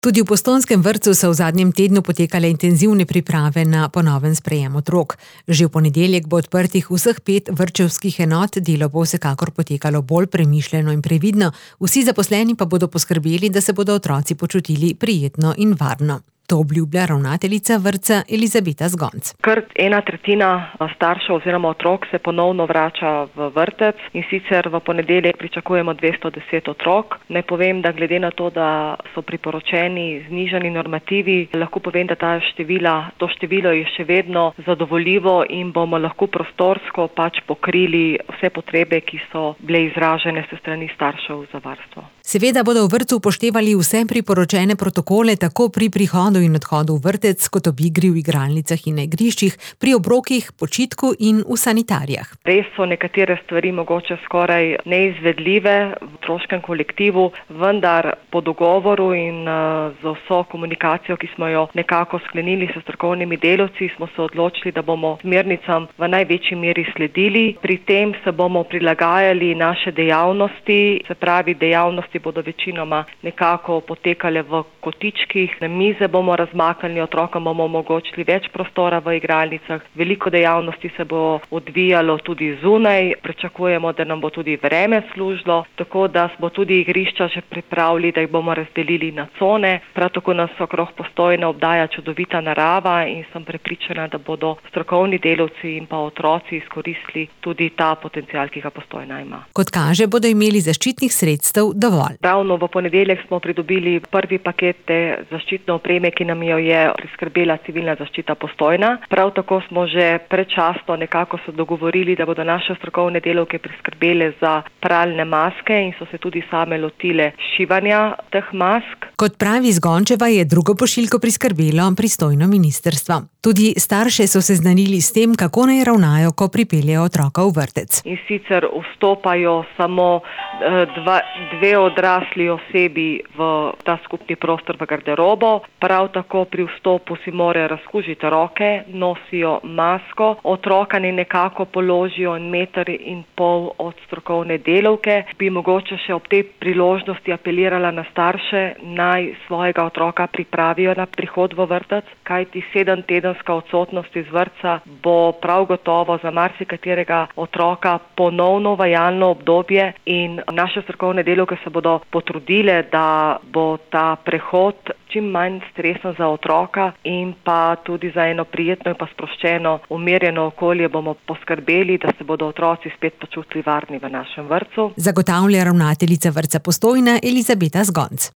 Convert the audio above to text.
Tudi v postojnskem vrtcu so v zadnjem tednu potekale intenzivne priprave na ponoven sprejem otrok. Že v ponedeljek bo odprtih vseh 5 vrtčevskih enot, delo bo vsekakor potekalo bolj premišljeno in previdno, vsi zaposleni pa bodo poskrbeli, da se bodo otroci počutili prijetno in varno. To obljublja ravnateljica vrtca Elizabeta Zgonc. Kar 1/3 staršev oziroma otrok se ponovno vrača v vrtec in sicer v ponedeljek pričakujemo 210 otrok. Naj povem, da glede na to, da so priporočeni znižani normativi, lahko povem, da to število je še vedno zadovoljivo in bomo lahko prostorsko pokrili vse potrebe, ki so bile izražene s strani staršev za varstvo. Seveda bodo v vrtcu upoštevali vse priporočene protokole tako pri prihodu in odhodu v vrtec, kot ob igri v igralnicah in na igriščih, pri obrokih, počitku in v sanitarijah. Res so nekatere stvari mogoče skoraj neizvedljive v otroškem kolektivu, vendar po dogovoru in z vso komunikacijo, ki smo jo nekako sklenili s strokovnimi delavci, smo se odločili, da bomo smernicam v največji meri sledili. Pri tem se bomo prilagajali naše dejavnosti, se pravi dejavnosti bodo večinoma nekako potekale v kotičkih, na mize bomo razmaknili, otrokom bomo omogočili več prostora v igralnicah, veliko dejavnosti se bo odvijalo tudi zunaj, pričakujemo, da nam bo tudi vreme služilo, tako da smo tudi igrišča že pripravili, da jih bomo razdelili na cone, prav tako nas okrog Postojne obdaja čudovita narava in sem prepričana, da bodo strokovni delavci in pa otroci izkoristili tudi ta potencial, ki ga Postojna ima. Kot kaže, bodo imeli zaščitnih sredstev dovolj. Ravno v ponedeljek smo pridobili prvi paket zaščitne opreme, ki nam jo je priskrbela civilna zaščita Postojna. Prav tako smo že predčasno nekako se dogovorili, da bodo naše strokovne delavke priskrbele za pralne maske in so se tudi same lotile šivanja teh mask. Kot pravi Zgončeva, je drugo pošiljko priskrbelo pristojno ministrstvo. Tudi starše so seznanili s tem, kako naj ravnajo, ko pripeljejo otroka v vrtec. In sicer vstopajo samo dve odrasli osebi v ta skupni prostor v garderobo. Prav tako pri vstopu si morajo razkužiti roke, nosijo masko, otroka nekako položijo 1,5 metra od strokovne delavke. Bi mogoče še ob tej priložnosti apelirala na starše, naj svojega otroka pripravijo na prihod v vrtec, kajti 7-tedenska odsotnost iz vrtca bo prav gotovo za marsikaterega otroka ponovno vajalno obdobje in naše strokovne delavke se bodo potrudile, da bo ta prehod čim manj stresen za otroka in pa tudi za eno prijetno in pa sproščeno, umirjeno okolje bomo poskrbeli, da se bodo otroci spet počutili varni v našem vrtcu. Zagotavlja ravnateljica vrtca Postojna Elizabeta Zgonc.